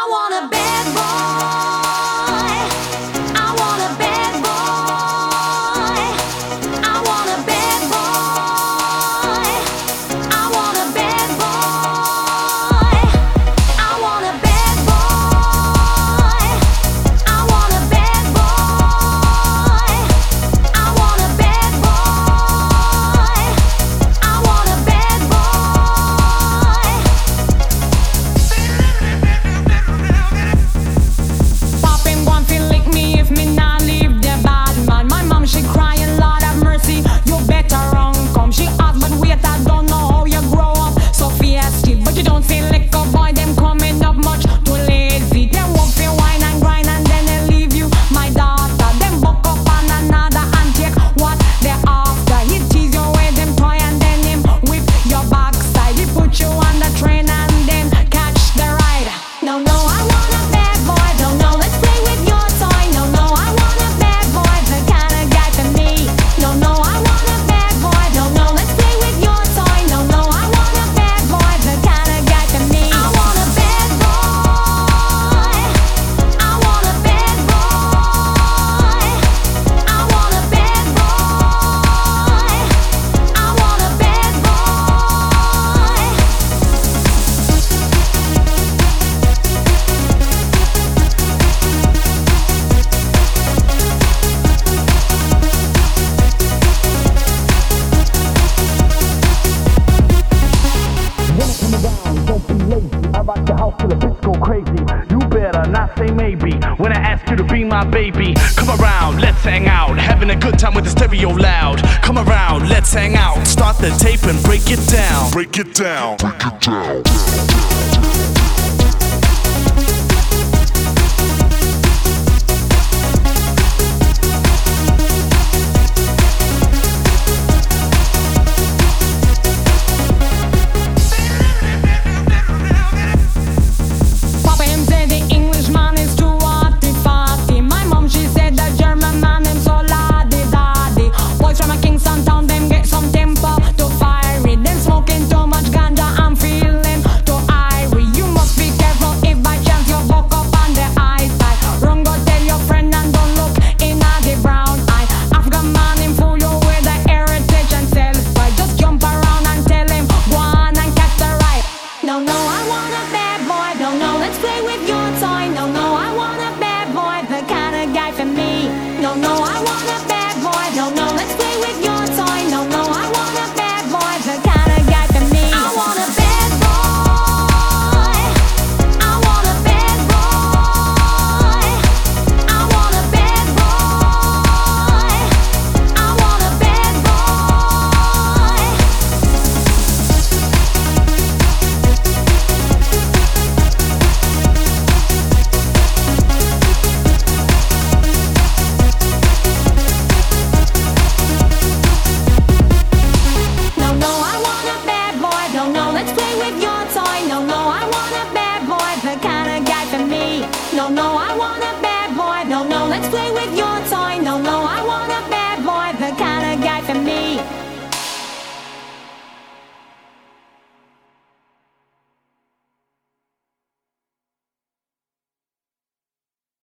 I want a bad boy. I want a bad boy. I want a bad boy. I want a bad boy. I want a bad boy. I want a bad boy. I want a bad boy. I want a bad boy. Poppin' one feel lick me if me not leave the bad man. My mom she crying, Lord have mercy. You better run come. She ask but wait, I don't know how you grow up so fiesty. But you don't see liquor boy, them coming up much too lazy. Them won't feel wine and grind and then they leave you, my daughter. Them buck up on another and take what they after. He tease you with them toy and then him whip your backside. He put you on the train and then catch the ride. No, no, I want a bad boy. No, no, let's play with your toy. No, no, I want a bad boy, the kind of guy for me. No, no, I want a bad boy. No, no, let's play with your toy. No, no, I want a bad boy, the kind of guy for me. I want a bad boy. I want a bad boy. I want a bad boy. I want a bad boy. When I come around, don't be lazy. I rock the house till the bitch go crazy. You better not say maybe when I ask you to be my baby. Come around, let's hang out. Having a good time with the stereo loud. Come around, let's hang out. Start the tape and break it down. Break it down. Break it down. Papa him said the Englishman is too arty-farty. My mom she said the German man him so laddy-daddy. Boys from a Kingston town them get some temper too fiery. Them smoking too much ganja, I'm feeling too irie. You must be careful if by chance you buck up on the eyesight. Run go tell your friend and don't look in the brown eye. Afghan man him fool you with the heritage and self-pride. Just jump around and tell him go on and catch the ride. No, no, I want a bad boy. No, no, let's play with you.